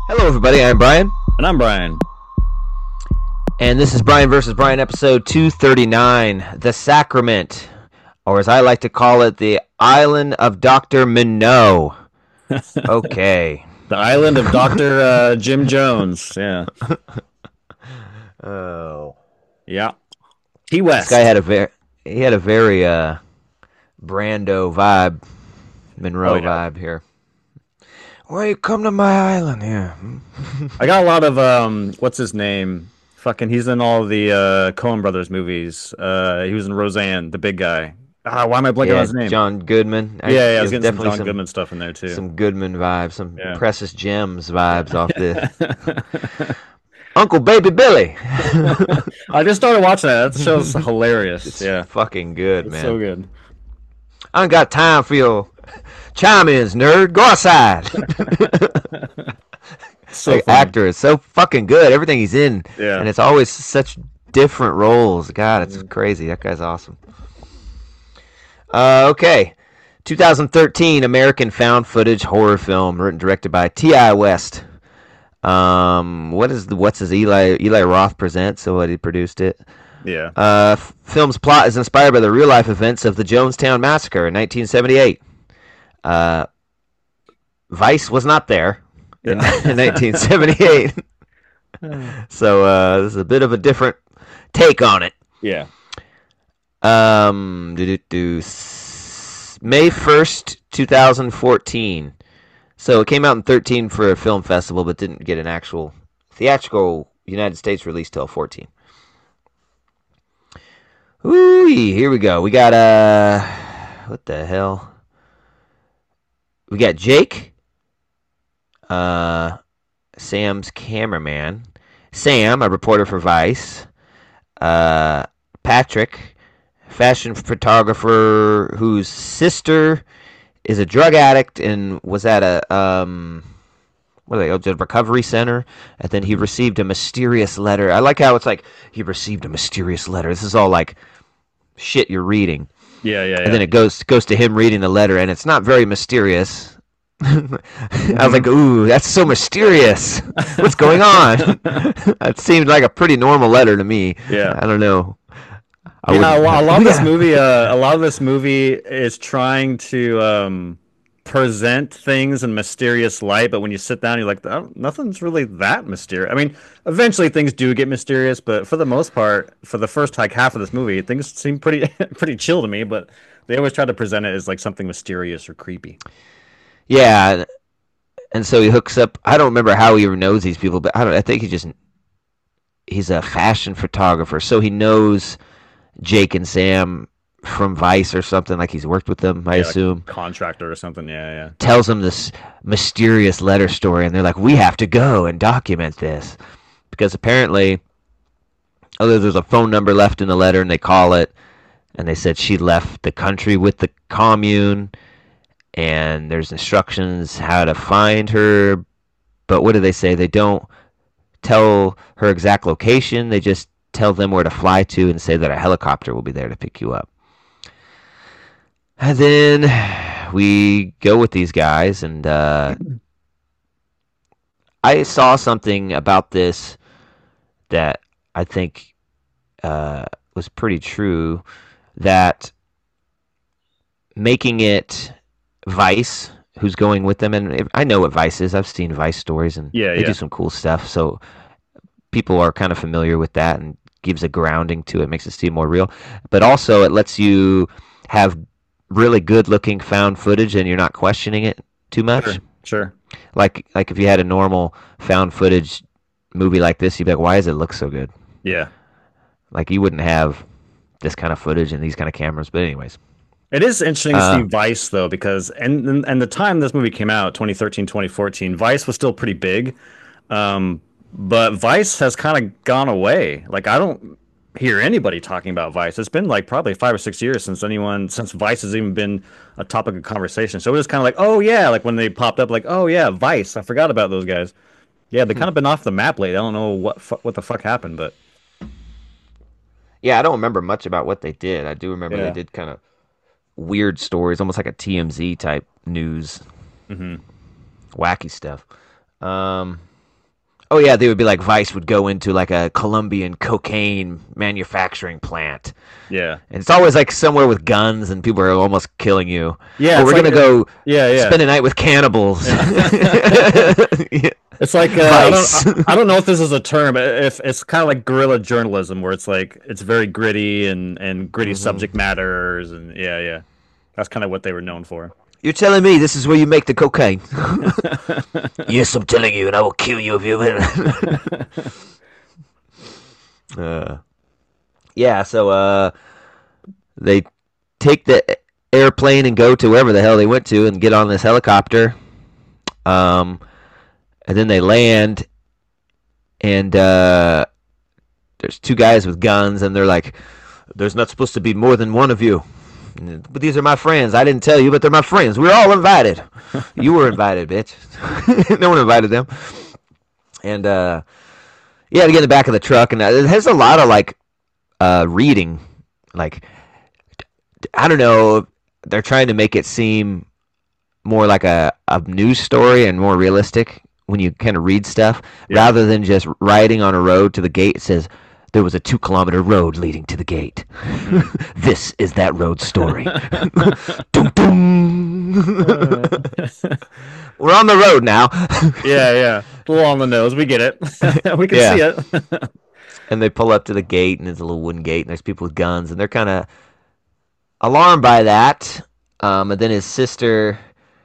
Hello, everybody. I'm Brian, And I'm Brian. and this is Brian versus Brian, episode 239, The Sacrament, or as I like to call it, the Island of Dr. Minot. Okay. The island of Dr. Jim Jones. Yeah. Oh, Yeah. Key this guy West. had a very Brando vibe, Oh, Monroe yeah. vibe here. Why you come to my island here? I got a lot of, what's his name? Fucking, he's in all the Coen Brothers movies. He was in Roseanne, the big guy. Why am I blanking on Yeah, his name? John Goodman. Yeah, yeah, I was There's getting some definitely John Goodman stuff in there too. some Goodman vibes, some Yeah. Precious Gems vibes off this. Yeah. Uncle Baby Billy. I just started watching that. That show's hilarious. It's Yeah. fucking good, It's man. so good. I ain't got time for your chime-ins, nerd. Go outside. So The funny. actor is so fucking good. Everything he's in, Yeah. and it's always such different roles. God, it's crazy. That guy's awesome. Okay. 2013 American found footage horror film written and directed by T.I. West. What's his Eli Roth presents? So what he produced it. Yeah. Film's plot is inspired by the real life events of the Jonestown Massacre in 1978. Vice was not there in, Yeah. in 1978, so this is a bit of a different take on it. Yeah. May 1st, 2014. So it came out in 13 for a film festival, but didn't get an actual theatrical United States release till 14. Ooh, here we go. We got what the hell? We got Jake, Sam's cameraman, Sam, a reporter for Vice, Patrick, fashion photographer whose sister is a drug addict and was at a what are they, a recovery center, and then he received a mysterious letter. I like how it's like he received a mysterious letter. This is all like shit you're reading, Yeah. Yeah. and then it goes to him reading the letter, and it's not very mysterious. I was like, "Ooh, that's so mysterious. What's going on?" It seemed like a pretty normal letter to me. Yeah. I don't know. Yeah, a lot of this Yeah. movie, a lot of this movie is trying to present things in mysterious light, but when you sit down, you're like, "Oh, nothing's really that mysterious." I mean, eventually things do get mysterious, but for the most part, for the first like half of this movie, things seem pretty pretty chill to me. But they always try to present it as like something mysterious or creepy. Yeah, and so he hooks up. I don't remember how he even knows these people, but I think he's a fashion photographer, so he knows Jake and Sam from Vice or something. Like he's worked with them, I Yeah, like assume. contractor or something. Yeah, Tells them this mysterious letter story, and they're like, "We have to go and document this," because apparently, there's a phone number left in the letter, and they call it, and they said she left the country with the commune, and there's instructions how to find her. But what do they say? They don't tell her exact location. They just tell them where to fly to and say that a helicopter will be there to pick you up. And then we go with these guys, and I saw something about this that I think was pretty true, that making it Vice who's going with them, and I know what Vice is. I've seen Vice stories, and yeah, they do yeah, some cool stuff. So people are kind of familiar with that, and gives a grounding to it, makes it seem more real. But also, it lets you have really good-looking found footage, and you're not questioning it too much. sure, sure. Like if you had a normal found footage movie like this, you'd be like, "Why does it look so good?" Yeah. Like you wouldn't have this kind of footage and these kind of cameras. But anyways, It is interesting to see uh, Vice though, because and the time this movie came out, 2013, 2014, Vice was still pretty big. But Vice has kind of gone away. Like I don't hear anybody talking about Vice. It's been like probably 5 or 6 years since Vice has even been a topic of conversation. So it was kind of like, oh yeah, like when they popped up, like oh yeah, Vice. I forgot about those guys. Yeah, they've kind of been off the map lately. I don't know what the fuck happened, but yeah, I don't remember much about what they did. I do remember they yeah. did kind of weird stories, almost like a TMZ type news, Hmm. wacky stuff. Oh yeah, they would be like Vice would go into like a Colombian cocaine manufacturing plant, Yeah. and it's always like somewhere with guns and people are almost killing you. Yeah, Oh, it's we're like gonna go yeah. spend a night with cannibals. Yeah. It's like Vice. I don't know if this is a term. If it's kind of like guerrilla journalism, where it's like it's very gritty and gritty subject matters, and yeah, that's kind of what they were known for. You're telling me this is where you make the cocaine? Yes, I'm telling you, and I will kill you if you. Yeah, so they take the airplane and go to wherever the hell they went to, and get on this helicopter. And then they land, and there's two guys with guns, and they're like, "There's not supposed to be more than one of you." But these are my friends. I didn't tell you, but they're my friends. We're all invited. You were invited, bitch. No one invited them. And yeah, to get in the back of the truck, and it has a lot of like reading. Like, I don't know. They're trying to make it seem more like a news story and more realistic when you kind of read stuff, rather than just riding on a road to the gate. It says, there was a 2-kilometer road leading to the gate. This is that road story. Dum, dum. We're on the road now. Yeah. A little on the nose. We get it. We can see it. And they pull up to the gate, and it's a little wooden gate, and there's people with guns, and they're kind of alarmed by that. And then his sister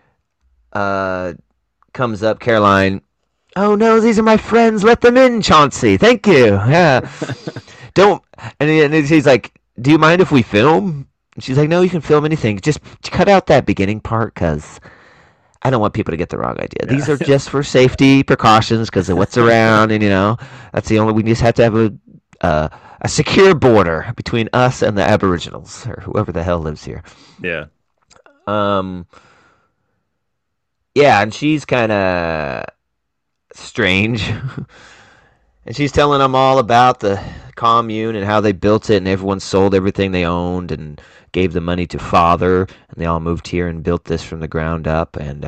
comes up, Caroline. Oh no, these are my friends. Let them in, Chauncey. Thank you. Yeah. Don't. And he's like, do you mind if we film? And she's like, no, you can film anything. Just cut out that beginning part, because I don't want people to get the wrong idea. These are just for safety precautions because of what's around, and that's the only. We just have to have a secure border between us and the Aboriginals or whoever the hell lives here. Yeah. Yeah, and she's kind of strange. And she's telling them all about the commune and how they built it, and everyone sold everything they owned and gave the money to father, and they all moved here and built this from the ground up. And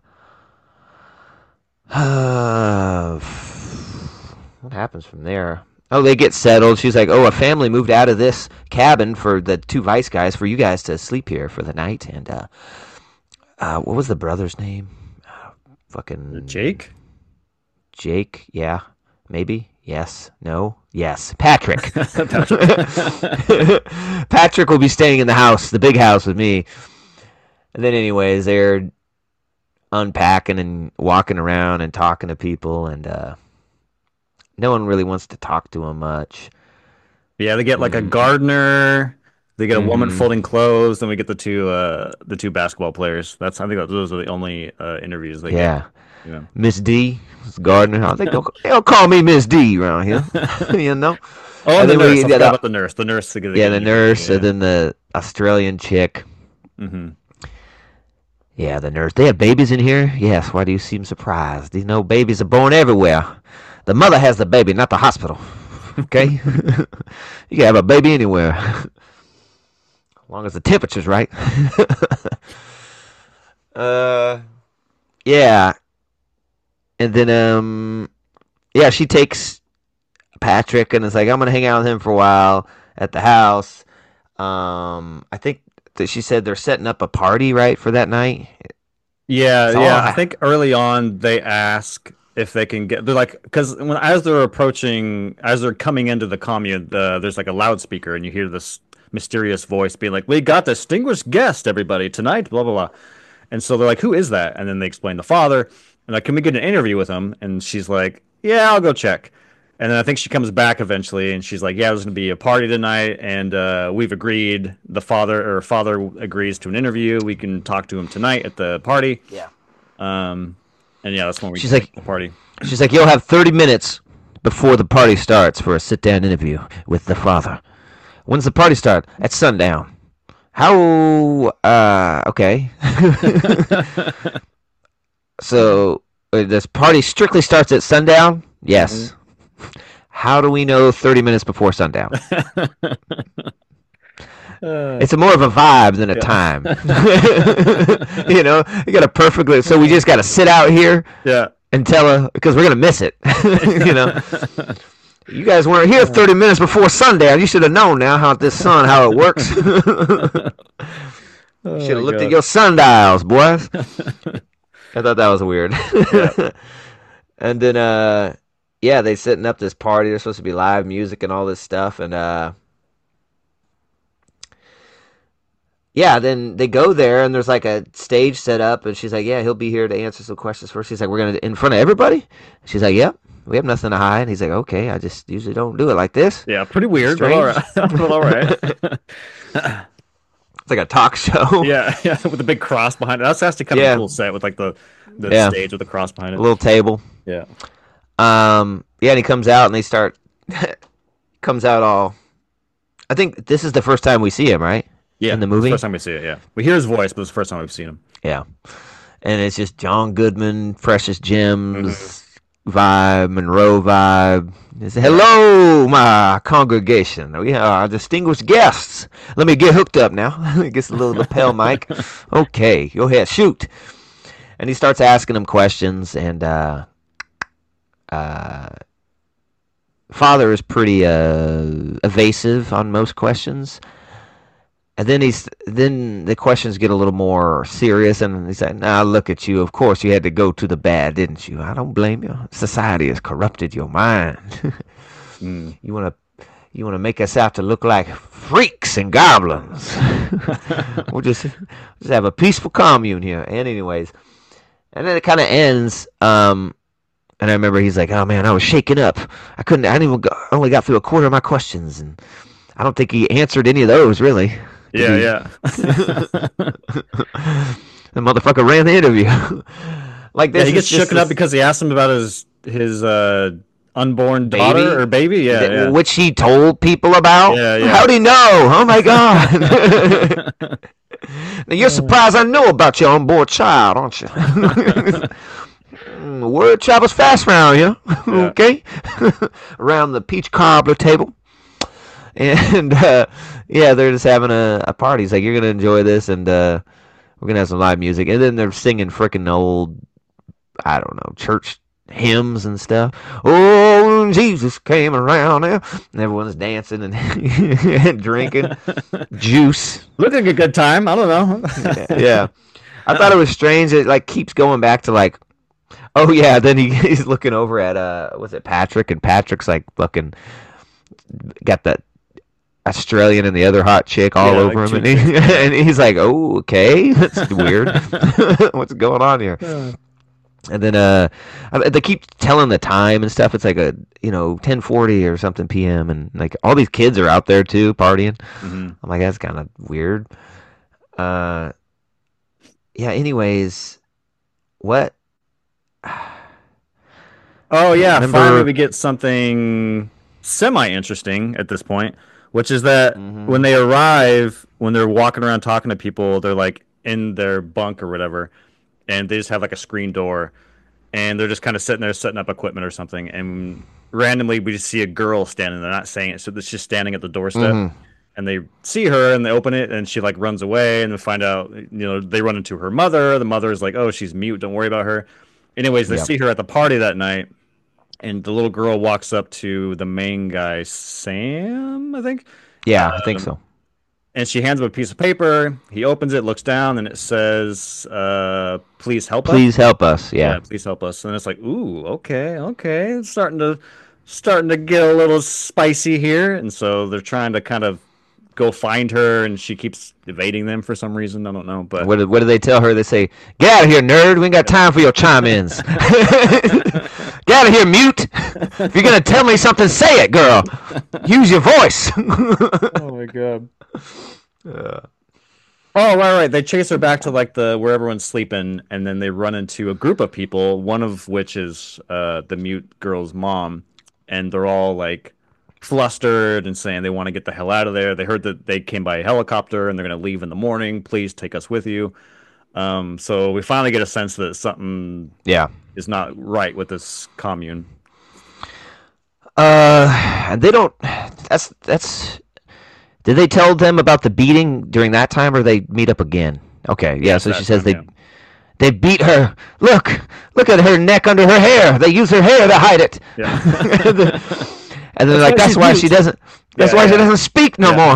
what happens from there? Oh, they get settled. She's like, oh, a family moved out of this cabin for the two Vice guys, for you guys to sleep here for the night. And what was the brother's name? Fucking Jake? Jake, yeah. Maybe. Yes. No. Yes. Patrick. Patrick will be staying in the house, the big house with me. And then anyways, they're unpacking and walking around and talking to people, and no one really wants to talk to them much. Yeah, they get like a gardener. They get a woman folding clothes, and we get the two basketball players. I think those are the only interviews they get. Yeah. Miss D, Gardner. I think they'll call me Miss D around here. Oh, and the nurse. I forgot about the nurse. The nurse. The nurse, and then the Australian chick. Mm-hmm. Yeah, the nurse. They have babies in here? Yes. Why do you seem surprised? Babies are born everywhere. The mother has the baby, not the hospital. Okay? You can have a baby anywhere. As long as the temperature's right. Yeah. And then, she takes Patrick and is like, I'm going to hang out with him for a while at the house. I think that she said they're setting up a party, right, for that night? Yeah. I think early on they ask if they can they're like, because as they're coming into the commune, there's like a loudspeaker, and you hear this mysterious voice being like, we got distinguished guest, everybody, tonight, blah, blah, blah. And so they're like, who is that? And then they explain the father. And like, can we get an interview with him? And she's like, yeah, I'll go check. And then I think she comes back eventually, and she's like, yeah, there's going to be a party tonight, and we've agreed. Father agrees to an interview. We can talk to him tonight at the party. Yeah. And yeah, that's when we she's like, the party. She's like, you'll have 30 minutes before the party starts for a sit-down interview with the father. When's the party start? At sundown. How? Okay. So this party strictly starts at sundown? Yes. Mm-hmm. How do we know 30 minutes before sundown? It's more of a vibe than a time. You got a perfectly. So we just got to sit out here. Yeah. and tell her because we're gonna miss it. You know, you guys weren't here 30 minutes before sundown. You should have known now how it works. Should have looked at your sundials, boys. I thought that was weird. Yeah. And then, yeah, they setting up this party. There's supposed to be live music and all this stuff, and yeah, then they go there, and there's like a stage set up, and she's like, "Yeah, he'll be here to answer some questions first." She's like, "We're gonna in front of everybody." She's like, "Yep, we have nothing to hide." And he's like, "Okay, I just usually don't do it like this." Yeah, pretty weird, but all right. But all right. It's like a talk show. Yeah, with a big cross behind it. That's actually kind of a cool set with like the stage with the cross behind it. A little table. Yeah. Yeah, and he comes out, and they start. Comes out all. I think this is the first time we see him, right? Yeah, in the movie. First time we see it. Yeah, we hear his voice, but it's the first time we've seen him. Yeah, and it's just John Goodman, Precious Gems vibe, Monroe vibe. It's, hello, my congregation. We are our distinguished guests. Let me get hooked up now. Gets a little lapel mic. Okay, go ahead, shoot. And he starts asking him questions, and Father is pretty evasive on most questions. And then the questions get a little more serious, and he's like, "Now look at you. Of course, you had to go to the bad, didn't you? I don't blame you. Society has corrupted your mind. You wanna make us out to look like freaks and goblins. We'll just have a peaceful commune here." And anyways, and then it kind of ends. And I remember he's like, "Oh man, I was shaken up. I only got through a quarter of my questions, and I don't think he answered any of those really." Yeah. The motherfucker ran the interview. Like this. Yeah, he gets shooken up because he asked him about his unborn daughter or baby. Yeah. Which he told people about. Yeah. How'd he know? Oh my god. Now you're surprised I know about your unborn child, aren't you? Word travels fast around here. Okay. Around the peach cobbler table. And yeah, they're just having a party. He's like, "You're gonna enjoy this, and we're gonna have some live music." And then they're singing freaking old, I don't know, church hymns and stuff. "Oh, Jesus came around," and everyone's dancing and, and drinking juice. Look like a good time. I don't know. Yeah, I thought it was strange. It like keeps going back to like, oh yeah. Then he's looking over at was it Patrick? And Patrick's like fucking got that Australian and the other hot chick all over him, and he's like, "Oh, okay, that's weird. What's going on here?" And then they keep telling the time and stuff. It's like 10:40 or something p.m. and like all these kids are out there too partying. I'm like, that's kind of weird. Yeah. Anyways, what? Oh yeah, finally we get something semi-interesting at this point. Which is that when they arrive, when they're walking around talking to people, they're like in their bunk or whatever, and they just have like a screen door, and they're just kind of sitting there setting up equipment or something, and randomly we just see a girl standing there, not saying it, so it's just standing at the doorstep, and they see her and they open it, and she like runs away, and they find out, they run into her mother. The mother is like, "Oh, she's mute, don't worry about her." Anyways, they see her at the party that night. And the little girl walks up to the main guy, Sam, I think. Yeah, I think so. And she hands him a piece of paper. He opens it, looks down, and it says, "Please help us." Please help us. Yeah, please help us. And it's like, ooh, okay. It's starting to get a little spicy here. And so they're trying to kind of go find her, and she keeps evading them for some reason. I don't know. But what do they tell her? They say, "Get out of here, nerd. We ain't got time for your chime-ins." Get out of here, mute. If you're going to tell me something, say it, girl. Use your voice. Oh, my God. Oh, right. They chase her back to like where everyone's sleeping, and then they run into a group of people, one of which is the mute girl's mom, and they're all like flustered and saying they want to get the hell out of there. They heard that they came by a helicopter, and they're going to leave in the morning. Please take us with you. So we finally get a sense that something is not right with this commune. And they don't. That's. Did they tell them about the beating during that time, or they meet up again? Okay, yeah. So she says they They beat her. Look at her neck under her hair. They use her hair to hide it. Yeah. And they're like, that's why she doesn't. That's why she doesn't speak no more.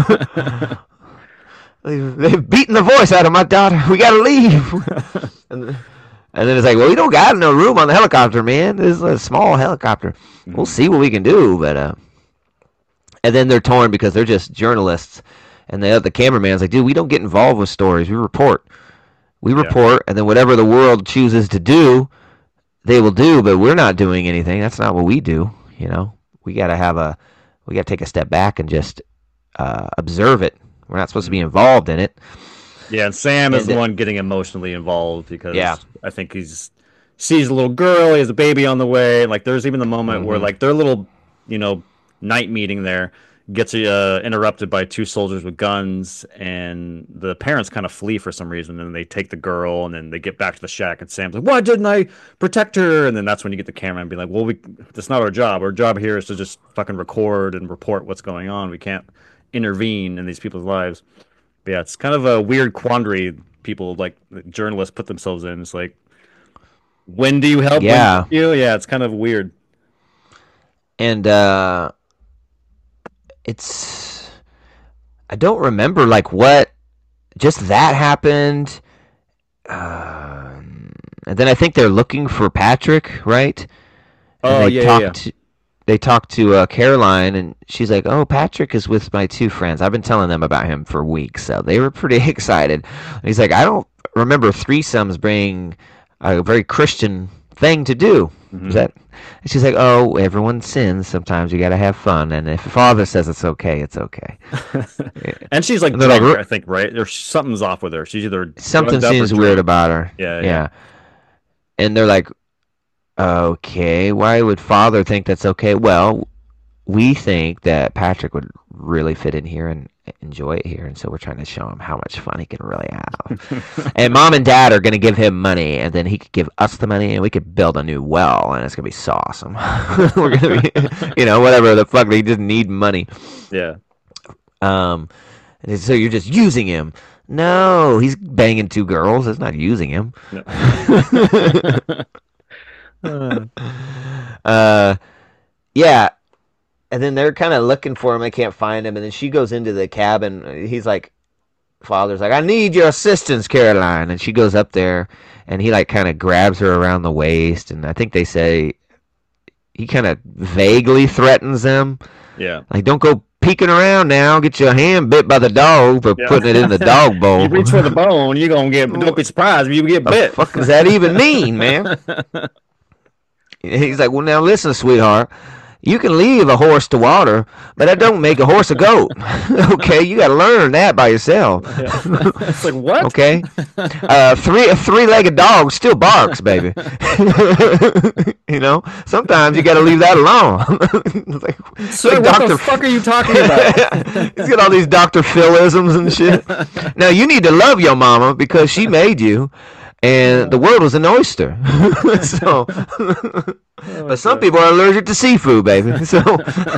They've beaten the voice out of my daughter. We gotta leave. And then it's like, well, we don't got no room on the helicopter, man. This is a small helicopter. We'll see what we can do, but and then they're torn because they're just journalists, and the cameraman's like, dude, we don't get involved with stories. We report. And then whatever the world chooses to do, they will do, but we're not doing anything. That's not what we do. We gotta take a step back and just observe it. We're not supposed to be involved in it. Yeah, and Sam is the one getting emotionally involved because I think he's sees a little girl, he has a baby on the way. Like there's even the moment where like their little, night meeting there gets interrupted by two soldiers with guns, and the parents kind of flee for some reason, and they take the girl, and then they get back to the shack, and Sam's like, why didn't I protect her? And then that's when you get the camera and be like, well, that's not our job. Our job here is to just fucking record and report what's going on. We can't intervene in these people's lives. But yeah, it's kind of a weird quandary people like journalists put themselves in. It's like, when do you help? Yeah. Yeah, it's kind of weird. And I don't remember like what just that happened. And then I think they're looking for Patrick, right? And they talked to Caroline, and she's like, oh, Patrick is with my two friends. I've been telling them about him for weeks, so they were pretty excited. And he's like, I don't remember threesomes being a very Christian thing to do. Is that? And she's like, oh, everyone sins. Sometimes you got to have fun. And if your father says it's okay, it's okay. And she's like, drunk, I think, right? There's something's off with her. She's either something seems weird about her. Yeah. And they're like, okay, why would father think that's okay? Well, we think that Patrick would really fit in here and enjoy it here, and so we're trying to show him how much fun he can really have. And mom and dad are going to give him money, and then he could give us the money, and we could build a new well, and it's going to be so awesome. We're going to be, whatever the fuck, he doesn't need money. Yeah. And so you're just using him. No, he's banging two girls. It's not using him. No. Yeah. And then they're kind of looking for him. They can't find him. And then she goes into the cabin. He's like, father's like, I need your assistance, Caroline. And she goes up there, and he like kind of grabs her around the waist. And I think they say he kind of vaguely threatens them. Yeah. Like, don't go peeking around now. Get your hand bit by the dog for putting it in the dog bowl. You reach for the bone, you're going to get, don't be surprised if you get bit. What the fuck does that even mean, man? He's like, well, now listen, sweetheart. You can leave a horse to water, but that don't make a horse a goat. Okay, you got to learn that by yourself. Yeah. It's like, what? Okay, a three-legged dog still barks, baby. Sometimes you got to leave that alone. Sir, what the fuck are you talking about? He's got all these Dr. Phil-isms and shit. Now you need to love your mama because she made you. And the world was an oyster. But some people are allergic to seafood, baby. So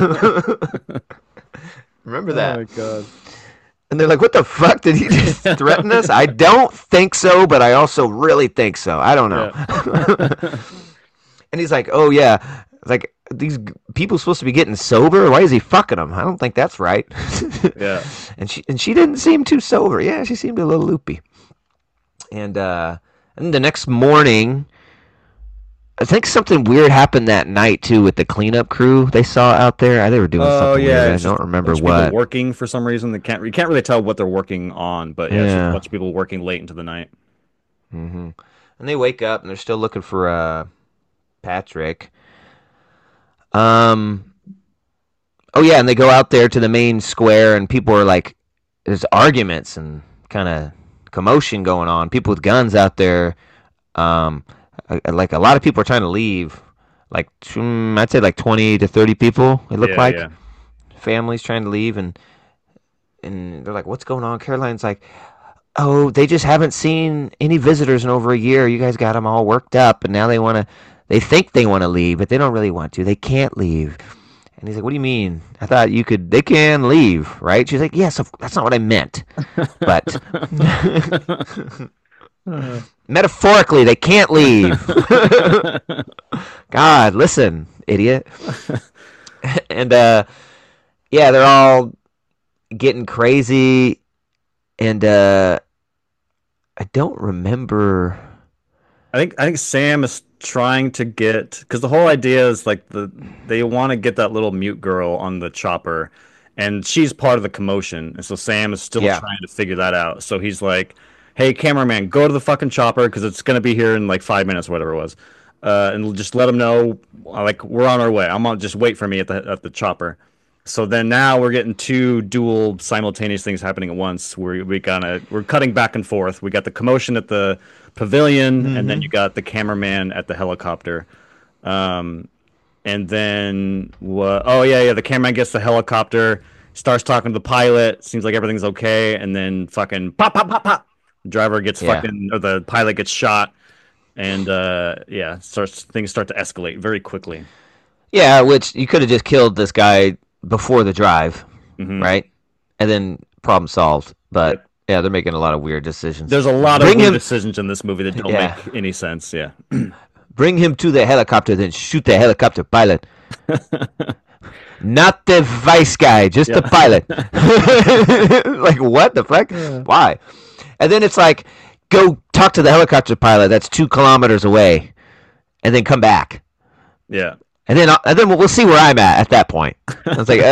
remember that. Oh my god. And they're like, what the fuck? Did he just threaten us? I don't think so, but I also really think so. I don't know. Yeah. And he's like, oh yeah. Like, these people supposed to be getting sober? Why is he fucking them? I don't think that's right. Yeah. And she didn't seem too sober. Yeah, she seemed a little loopy. And the next morning, I think something weird happened that night too with the cleanup crew they saw out there. They were doing something weird. I don't remember what. Working for some reason. You can't really tell what they're working on, but it's just a bunch of people working late into the night. Mm-hmm. And they wake up and they're still looking for Patrick. Oh yeah, and they go out there to the main square, and people are like, there's arguments and kind of commotion going on. People with guns out there. Like a lot of people are trying to leave. Like I'd say like 20 to 30 people. It looked like families trying to leave, and they're like, "What's going on?" Caroline's like, "Oh, they just haven't seen any visitors in over a year. You guys got them all worked up, and now they think they want to leave, but they don't really want to. They can't leave." And he's like, what do you mean? I thought they can leave, right? She's like, yes, that's not what I meant. But Metaphorically, they can't leave. God, listen, idiot. And yeah, they're all getting crazy, and I don't remember. I think Sam is trying to get because the whole idea is like they want to get that little mute girl on the chopper, and she's part of the commotion, and so Sam is still Yeah, trying to figure that out. So he's like, "Hey, cameraman, go to the fucking chopper because it's gonna be here in like 5 minutes, or whatever it was, and just let them know like we're on our way. I'm on just wait for me at the chopper." So then now we're getting two dual simultaneous things happening at once. We're cutting back and forth. We got the commotion at the pavilion, and then you got the cameraman at the helicopter. Um, and then what? Oh yeah, the cameraman gets the helicopter, starts talking to the pilot. Seems like everything's okay, and then fucking pop, pop, pop, pop. The driver gets yeah, fucking, or the pilot gets shot, and yeah, things start to escalate very quickly. yeah. Which you could have just killed this guy before the drive, Hmm. right? And then problem solved. But Yep. yeah, they're making a lot of weird decisions. There's a lot of Bring weird him, decisions in this movie that don't yeah. make any sense. Yeah. Bring him to the helicopter, then shoot the helicopter pilot. Not the vice guy, just the Yeah. pilot. Like, what the fuck? Yeah. Why? And then it's like, go talk to the helicopter pilot that's 2 kilometers away, and then come back. Yeah. And then we'll see where I'm at that point. I was like,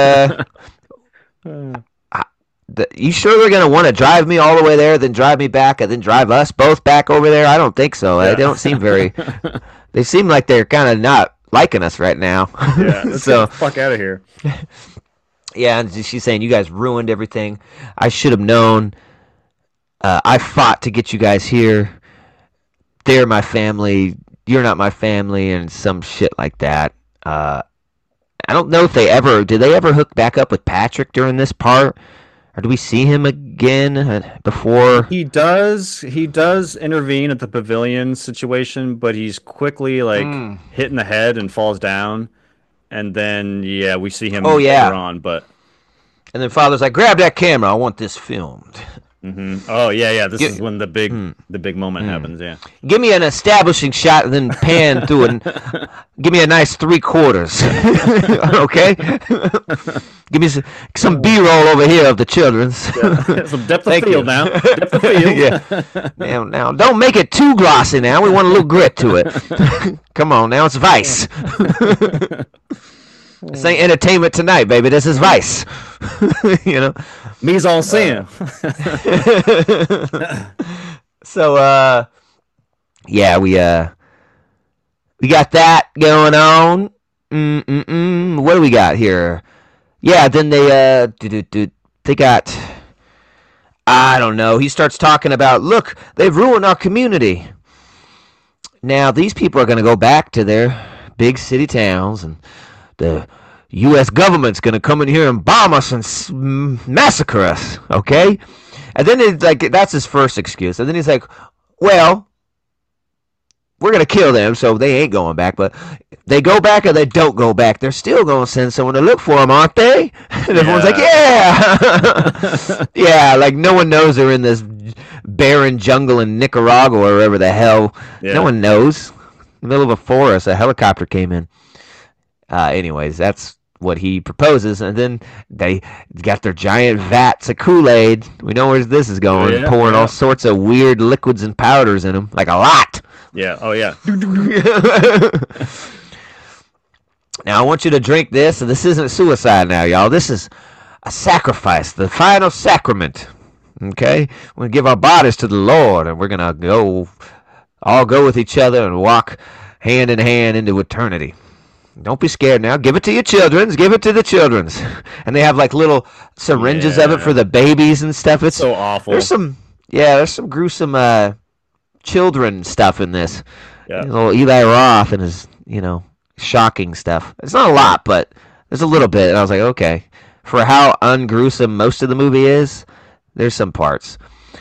you sure they're gonna want to drive me all the way there, then drive me back, and then drive us both back over there? I don't think so. Yeah. They don't seem very. They seem like they're kind of not liking us right now. Yeah. Let's get So the fuck out of here. yeah, and she's saying you guys ruined everything. I should have known. I fought to get you guys here. They're my family. You're not my family, and some shit like that. I don't know if did they ever hook back up with Patrick during this part, or do we see him again before? He does intervene at the pavilion situation, but he's quickly like Mm. hit in the head and falls down. And then yeah, we see him Oh later yeah, on, but and then Father's like, grab that camera. I want this filmed. oh yeah, this Gi- is when the big moment happens, yeah. Give me an establishing shot and then pan through and give me a nice 3/4. Okay? Give me some B-roll over here of the children's. Yeah. Some depth of Thank you. field now. Depth of field. Yeah. Now, don't make it too glossy now. We want a little grit to it. Come on now, it's Vice. This ain't Entertainment Tonight, baby. This is Vice. You know? Mise en scène. So, yeah, we got that going on. What do we got here? Yeah, then they got, I don't know. He starts talking about, look, they've ruined our community. Now these people are going to go back to their big city towns, and the U.S. government's going to come in here and bomb us and massacre us. Okay, and then it's like that's his first excuse, and then he's like, well, we're going to kill them, so they ain't going back. But they go back or they don't go back, they're still going to send someone to look for them, aren't they? And everyone's like, yeah. Yeah, like no one knows they're in this barren jungle in Nicaragua or wherever the hell. Yeah. No one knows. In the middle of a forest, a helicopter came in. Anyways, that's what he proposes, and then they got their giant vats of Kool-Aid. We know where this is going, Yeah, pouring yeah. all sorts of weird liquids and powders in them, like a lot. Yeah. Oh yeah. Now, I want you to drink this, and this isn't suicide now, y'all. This is a sacrifice, the final sacrament. Okay? We're going to give our bodies to the Lord, and we're going to all go with each other and walk hand in hand into eternity. Don't be scared now. Give it to your children's. Give it to the children's. And they have like little syringes of it for the babies and stuff. It's So awful. There's some gruesome children stuff in this. Yeah. Little Eli Roth and his, shocking stuff. It's not a lot, but there's a little bit. And I was like, okay. For how ungruesome most of the movie is, there's some parts.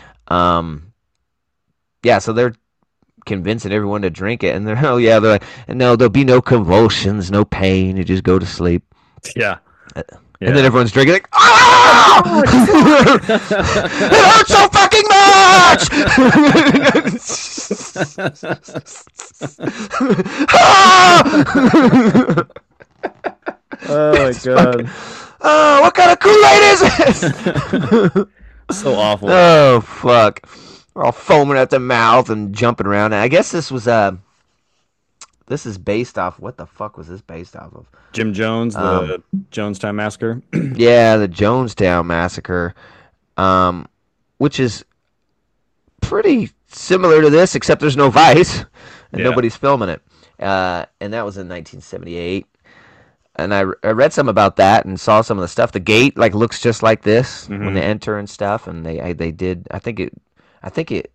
Yeah, so they're convincing everyone to drink it, and they're like, no, there'll be no convulsions, no pain. You just go to sleep. Yeah. And then everyone's drinking like, ah! It hurts so fucking Watch! Ah! Oh my god. Oh, what kind of Kool-Aid is this? So awful. Oh, fuck. We're all foaming at the mouth and jumping around. And I guess this was, this is based off, what the fuck was this based off of? Jim Jones, the Jonestown Massacre. Yeah, the Jonestown Massacre, which is pretty similar to this, except there's no Vice, and nobody's filming it. And that was in 1978. And I read some about that and saw some of the stuff. The gate like looks just like this when they enter and stuff. And they did. I think it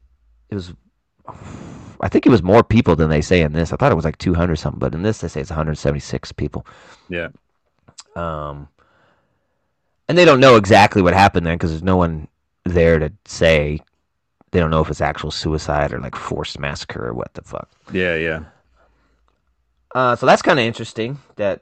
was more people than they say in this. I thought it was like 200 something, but in this they say it's 176 people. Yeah. And they don't know exactly what happened then because there's no one there to say. They don't know if it's actual suicide or like forced massacre or what the fuck. Yeah, yeah. So that's kind of interesting that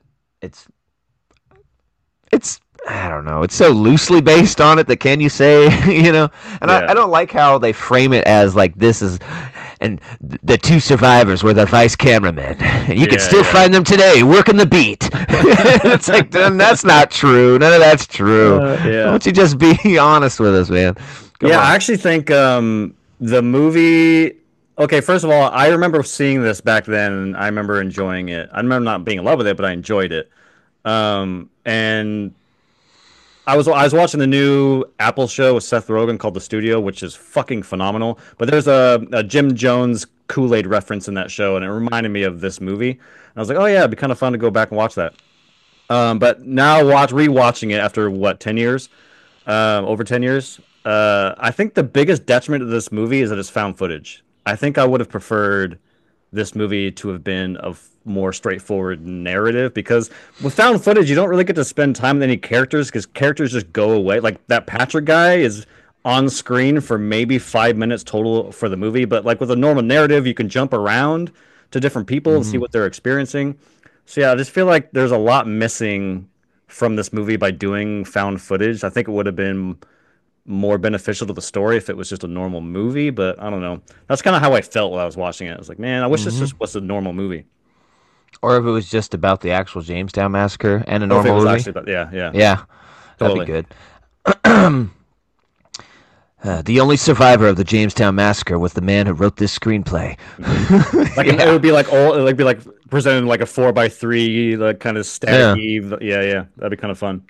it's I don't know. It's so loosely based on it that can you say, you know? And I don't like how they frame it as like this is, and the two survivors were the Vice cameramen. You can still find them today working the beat. It's like, that's not true. None of that's true. Why don't you just be honest with us, man? Come on. I actually think the movie... Okay, first of all, I remember seeing this back then, and I remember enjoying it. I remember not being in love with it, but I enjoyed it. And I was watching the new Apple show with Seth Rogen called The Studio, which is fucking phenomenal. But there's a Jim Jones Kool-Aid reference in that show, and it reminded me of this movie. And I was like, oh yeah, it'd be kind of fun to go back and watch that. But now rewatching it after what, 10 years? Over 10 years? I think the biggest detriment of this movie is that it's found footage. I think I would have preferred this movie to have been a more straightforward narrative, because with found footage, you don't really get to spend time with any characters because characters just go away. Like that Patrick guy is on screen for maybe 5 minutes total for the movie, but like with a normal narrative, you can jump around to different people and see what they're experiencing. So yeah, I just feel like there's a lot missing from this movie by doing found footage. I think it would have been more beneficial to the story if it was just a normal movie, but I don't know. That's kind of how I felt while I was watching it. I was like, man, I wish this just was a normal movie. Or if it was just about the actual Jamestown Massacre and a normal movie. Yeah. Totally. That'd be good. The only survivor of the Jamestown Massacre was the man who wrote this screenplay. It would be like presented like a 4x3, like kind of staticky. Yeah. That'd be kind of fun.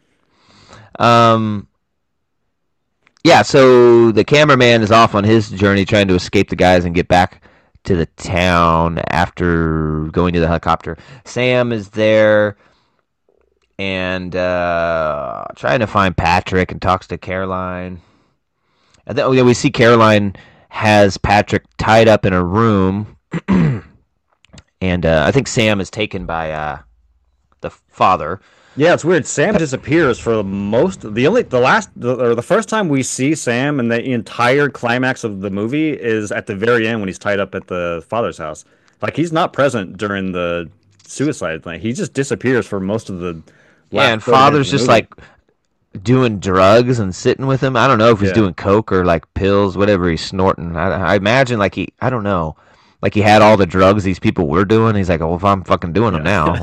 Yeah, so the cameraman is off on his journey trying to escape the guys and get back to the town after going to the helicopter. Sam is there and trying to find Patrick and talks to Caroline. And then we see Caroline has Patrick tied up in a room. And I think Sam is taken by the father. Yeah, it's weird. Sam disappears for the first time we see Sam, and the entire climax of the movie is at the very end when he's tied up at the father's house. Like, he's not present during the suicide thing. He just disappears for most of the last and father's just like doing drugs and sitting with him. I don't know if he's doing coke or like pills, whatever he's snorting. I imagine like I don't know. Like he had all the drugs these people were doing. He's like, well, if I'm fucking doing them now.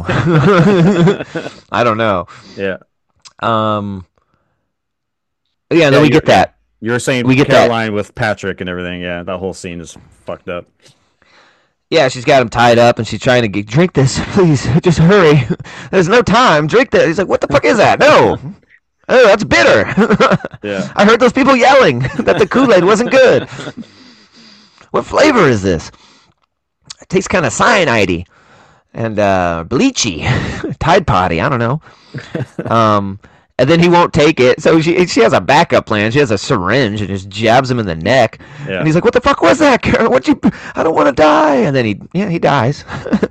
I don't know. Yeah. Yeah, then we get that. You were saying we get Caroline with Patrick and everything. Yeah, that whole scene is fucked up. Yeah, she's got him tied up, and she's trying to drink this. Please, just hurry. There's no time. Drink this. He's like, what the fuck is that? No. Oh, that's bitter. Yeah. I heard those people yelling that the Kool-Aid wasn't good. What flavor is this? It tastes kind of cyanide-y and bleachy, Tide Poddy. I don't know. And then he won't take it, so she has a backup plan. She has a syringe and just jabs him in the neck. Yeah. And he's like, "What the fuck was that, Karen? I don't want to die." And then he dies.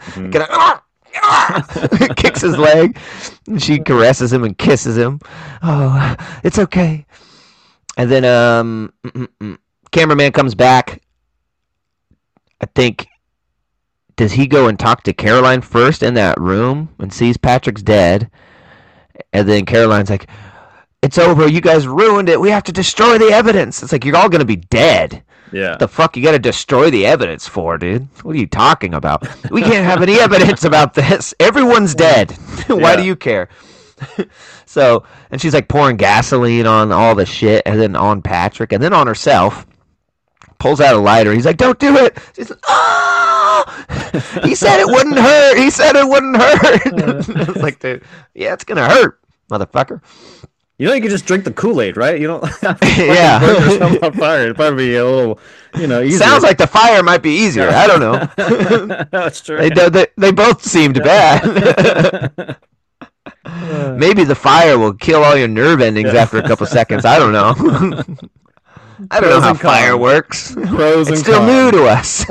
Kicks his leg. And she caresses him and kisses him. Oh, it's okay. And then cameraman comes back. I think, does he go and talk to Caroline first in that room and sees Patrick's dead? And then Caroline's like, it's over. You guys ruined it. We have to destroy the evidence. It's like, you're all going to be dead. Yeah. What the fuck you got to destroy the evidence for, dude? What are you talking about? We can't have any evidence about this. Everyone's dead. Why Yeah. do you care? So, and she's like pouring gasoline on all the shit, and then on Patrick, and then on herself. Pulls out a lighter. He's like, "Don't do it." She's like, "Oh!" He said it wouldn't hurt. He said it wouldn't hurt. I was like, dude, yeah, it's gonna hurt, motherfucker. You know, you could just drink the Kool-Aid, right? You don't have to Yeah. burn yourself on fire. It'd probably be a little, easier. Sounds like the fire might be easier. I don't know. That's true. They both seemed bad. Maybe the fire will kill all your nerve endings after a couple seconds. I don't know. I don't know how fire works. Pros and It's still cons. new to us.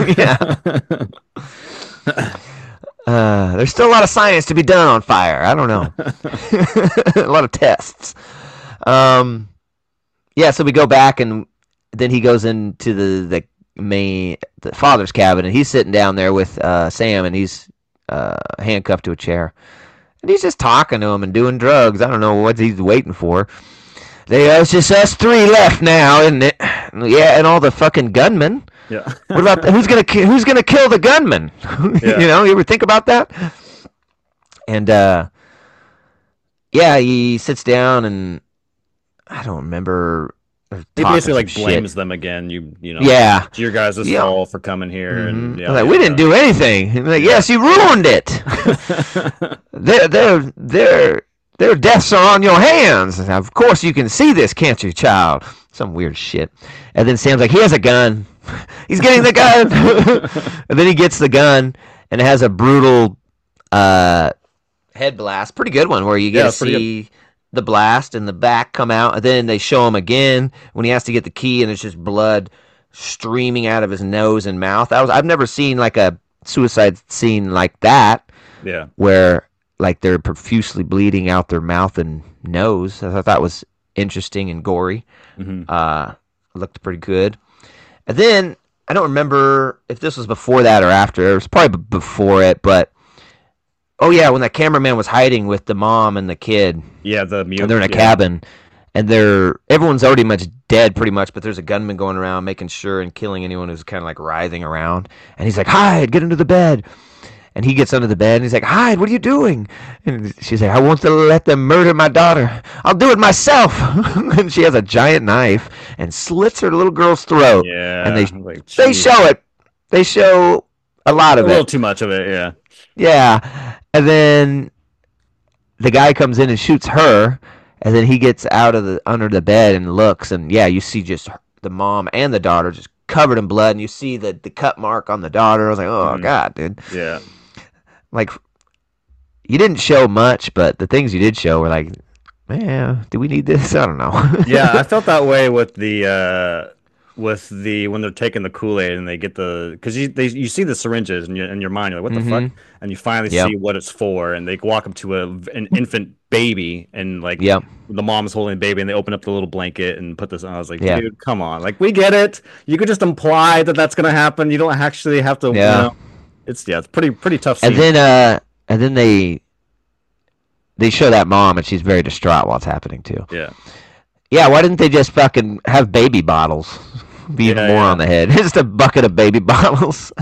Yeah. There's still a lot of science to be done on fire. I don't know. A lot of tests. Yeah, so we go back, and then he goes into the father's cabin, and he's sitting down there with Sam, and he's handcuffed to a chair. And he's just talking to him and doing drugs. I don't know what he's waiting for. It's just us three left now, isn't it? Yeah, and all the fucking gunmen. Yeah. What about who's gonna kill the gunman? Yeah. You ever think about that? And yeah, he sits down, and I don't remember. He basically blames them again. Yeah. It's your guys' fault for coming here, and We didn't do anything. And like, yes, you ruined it. Their deaths are on your hands. Of course, you can see this, can't you, child? Some weird shit. And then Sam's like, he has a gun. He's getting the gun. And then he gets the gun, and it has a brutal head blast. Pretty good one, where you get to see the blast and the back come out. And then they show him again when he has to get the key, and it's just blood streaming out of his nose and mouth. I've never seen like a suicide scene like that. Yeah. Where like they're profusely bleeding out their mouth and nose. I thought was interesting and gory. Mm-hmm. Looked pretty good. And then I don't remember if this was before that or after. It was probably before it, but oh yeah, when that cameraman was hiding with the mom and the kid. Yeah, and they're in a cabin, and everyone's already dead pretty much, but there's a gunman going around making sure and killing anyone who's kind of like writhing around. And he's like, "Hide, get into the bed." And he gets under the bed, and he's like, "Hide, what are you doing?" And she's like, "I want to let them murder my daughter. I'll do it myself." And she has a giant knife and slits her little girl's throat. Yeah. And they show it. They show a lot of it. A little too much of it, yeah. Yeah. And then the guy comes in and shoots her, and then he gets out of under the bed and looks, and yeah, you see just the mom and the daughter just covered in blood, and you see the cut mark on the daughter. I was like, oh, God, dude. Yeah. Like, you didn't show much, but the things you did show were like, man, do we need this? I don't know. Yeah, I felt that way with the when they're taking the Kool-Aid and they get because you see the syringes in your mind, you're like, what the fuck? And you finally see what it's for, and they walk up to an infant baby, and like the mom's holding the baby, and they open up the little blanket and put this on. I was like, dude, come on, like, we get it. You could just imply that that's gonna happen. You don't actually have to. Yeah. It's pretty tough scene. And then they show that mom, and she's very distraught while it's happening too. Yeah. Yeah, why didn't they just fucking have baby bottles? Be even more on the head. Just a bucket of baby bottles.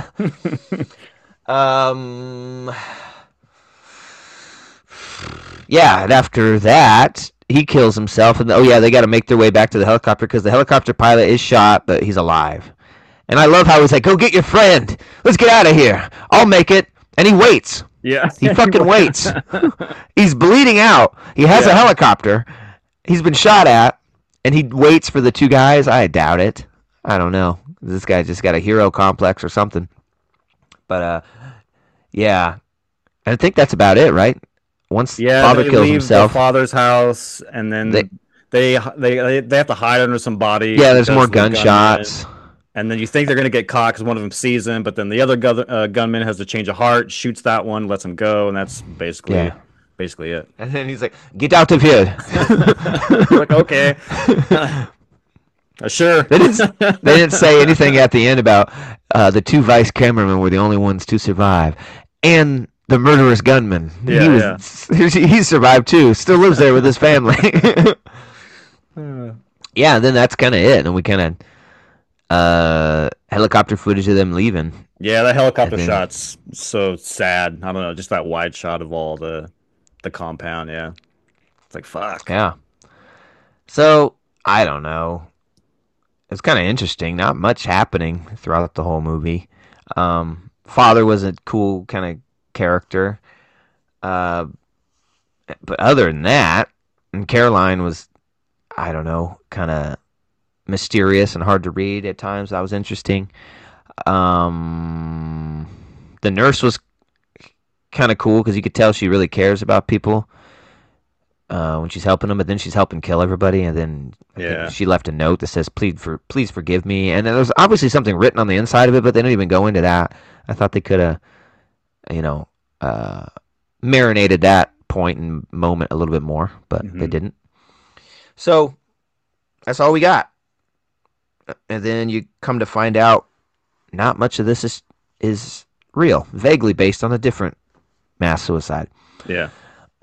Yeah, and after that, he kills himself. And they got to make their way back to the helicopter because the helicopter pilot is shot, but he's alive. And I love how he's like, "Go get your friend. Let's get out of here. I'll make it." And he waits. Yeah. He fucking waits. He's bleeding out. He has a helicopter. He's been shot at, and he waits for the two guys. I doubt it. I don't know. This guy just got a hero complex or something. But yeah, I think that's about it, right? Once father they kills leave himself, the father's house, and then they have to hide under some body. Yeah, there's more gunshots. And then you think they're going to get caught because one of them sees him, but then the other gunman has a change of heart, shoots that one, lets him go, and that's basically it. And then he's like, "Get out of here!" Like, okay, sure. They didn't say anything at the end about the two vice cameramen were the only ones to survive, and the murderous gunman. He survived too. Still lives there with his family. Yeah, and then that's kind of it, and we kind of. helicopter footage of them leaving. Yeah, that And helicopter then, shot's so sad. I don't know, just that wide shot of all the compound. Yeah, it's like fuck. yeah. So, I don't know. It's kind of interesting. Not much happening throughout the whole movie. Father was a cool kind of character. Uh, but other than that, and Caroline was, I don't know, kind of mysterious and hard to read at times. That was interesting. Um, the nurse was kind of cool because you could tell she really cares about people when she's helping them, but then she's helping kill everybody. And then I think Yeah, she left a note that says, please forgive me." And then there's obviously something written on the inside of it, but they don't even go into that. I thought they could have, you know, uh, marinated that point and moment a little bit more, but they hmm didn't. So that's all we got. And then you come to find out not much of this is real, vaguely based on a different mass suicide. yeah.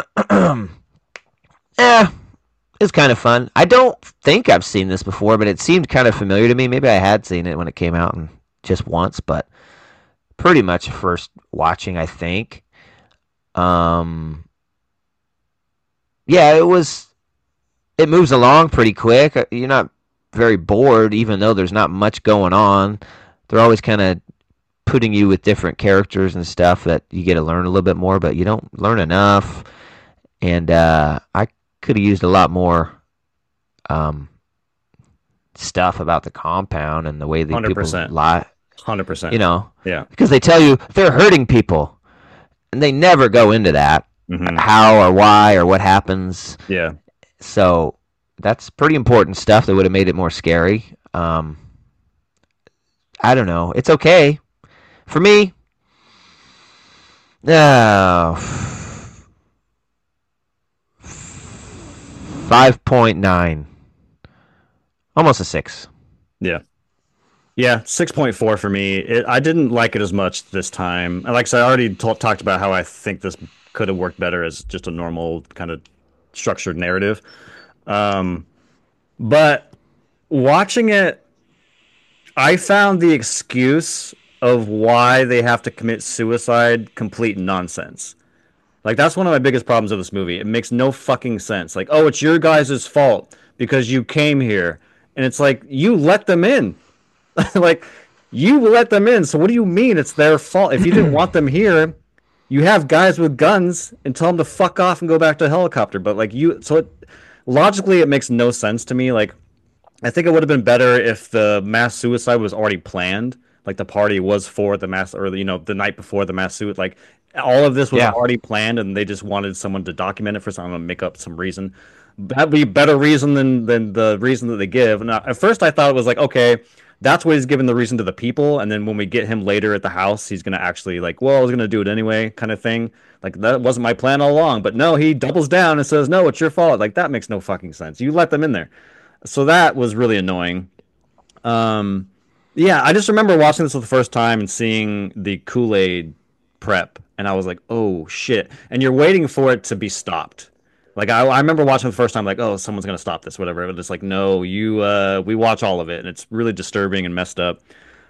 Eh, it's kind of fun. I don't think I've seen this before, but it seemed kind of familiar to me. Maybe I had seen it when it came out and just once, but pretty much first watching, I think. Um, yeah, it was. It moves along pretty quick. You're not very bored, even though there's not much going on. They're always kind of putting you with different characters and stuff that you get to learn a little bit more, but you don't learn enough. And I could have used a lot more um, stuff about the compound and the way the people 100%. lie. You 100%. know, Yeah. because they tell you they're hurting people, and they never go into that hmm how or why or what happens. Yeah. So that's pretty important stuff that would have made it more scary. I don't know. It's okay for me. No, 5.9, almost a 6. Yeah. Yeah, 6.4 for me. I didn't like it as much this time. And like I said, I already talked about how I think this could have worked better as just a normal kind of structured narrative. Um, but watching it, I found the excuse of why they have to commit suicide complete nonsense. Like that's one of my biggest problems with this movie. It makes no fucking sense. Like, oh, it's your guys' fault because you came here. And it's like you let them in. Like you let them in. So what do you mean it's their fault? If you didn't want them here, you have guys with guns and tell them to fuck off and go back to the helicopter. But like you, so it logically it makes no sense to me. Like I think it would have been better if the mass suicide was already planned. Like the party was for the mass, or the night before the mass suicide. Like all of this was Yeah. already planned, and they just wanted someone to document it for someone to make up some reason. That'd be better reason than the reason that they give. And at first, I thought it was like, okay, that's what he's giving the reason to the people, and then when we get him later at the house, he's gonna actually like, well, I was gonna do it anyway, kind of thing. Like that wasn't my plan all along. But no, he doubles down and says, no, it's your fault. Like that makes no fucking sense. You let them in there. So that was really annoying. Um, yeah, I just remember watching this for the first time and seeing the Kool-Aid prep, and I was like, "Oh shit!" And you're waiting for it to be stopped. Like I remember watching the first time, like, "Oh, someone's gonna stop this, whatever." But it's like, no, we watch all of it, and it's really disturbing and messed up.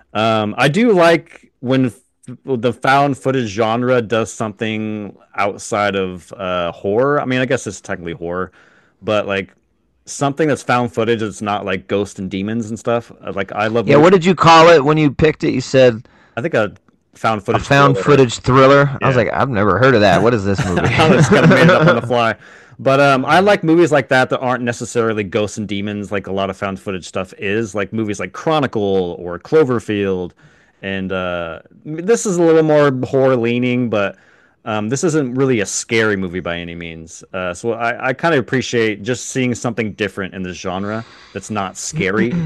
I do like when the found footage genre does something outside of horror. I mean, I guess it's technically horror, but like something that's found footage that's not like ghosts and demons and stuff. Like I love Yeah. movies. What did you call it when you picked it? You said I think a found a footage found thriller. footage thriller. I was Yeah, like, I've never heard of that. What is this movie? I just kind of made it up on the fly. But I like movies like that that aren't necessarily ghosts and demons, like a lot of found footage stuff is. Like movies like Chronicle or Cloverfield, and this is a little more horror leaning, but this isn't really a scary movie by any means. So I kind of appreciate just seeing something different in this genre that's not scary.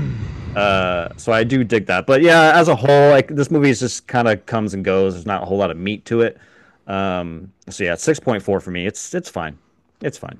So I do dig that. But yeah, as a whole, like this movie is just kind of comes and goes. There's not a whole lot of meat to it. So yeah, 6.4 for me. It's fine. It's fine.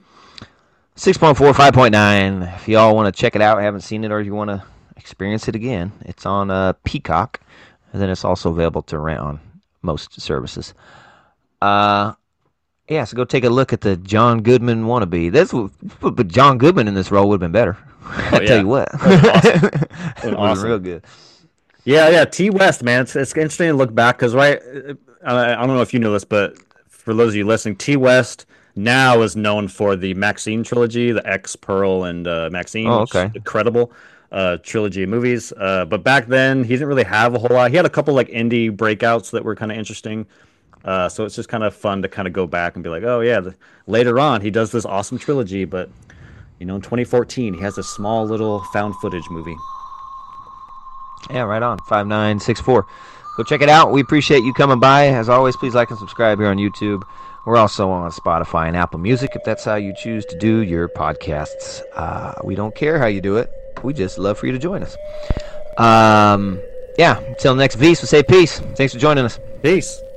6.4, 5.9. If y'all want to check it out, haven't seen it, or you want to experience it again, it's on Peacock, and then it's also available to rent on most services. Uh, Yeah, so go take a look at the John Goodman wannabe. But John Goodman in this role would have been better. I tell you what, That was awesome. Real good. Yeah. T West, man, it's interesting to look back because I don't know if you know this, but for those of you listening, T West now is known for the Maxine trilogy, the X, Pearl, and Maxine, Oh, which is okay. incredible trilogy of movies. But back then, he didn't really have a whole lot. He had a couple like indie breakouts that were kind of interesting. So it's just kind of fun to kind of go back and be like, oh yeah, later on he does this awesome trilogy, but in 2014 he has a small little found footage movie. Yeah, right on. 5964. Go check it out. We appreciate you coming by. As always, please like and subscribe here on YouTube. We're also on Spotify and Apple Music if that's how you choose to do your podcasts. We don't care how you do it. We just love for you to join us. Yeah, until next Vs, we'll say peace. Thanks for joining us. Peace.